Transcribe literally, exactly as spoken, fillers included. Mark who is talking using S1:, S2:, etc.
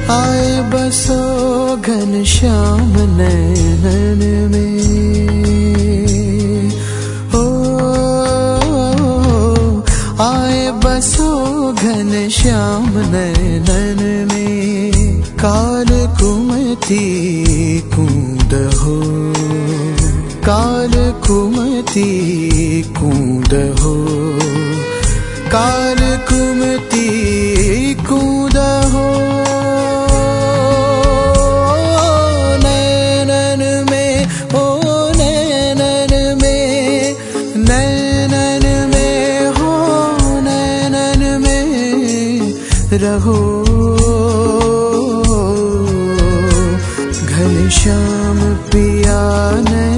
S1: आए बसो घनश्याम नैनन में, ओ आए बसो घनश्याम नैनन में। काल कुमति कूद हो, काल कुमति कूद हो, काल कुमति कूद हो। नैनन में, ओ नैनन में, नैनन में हो, नैनन में रहो। घनश्याम पिया ने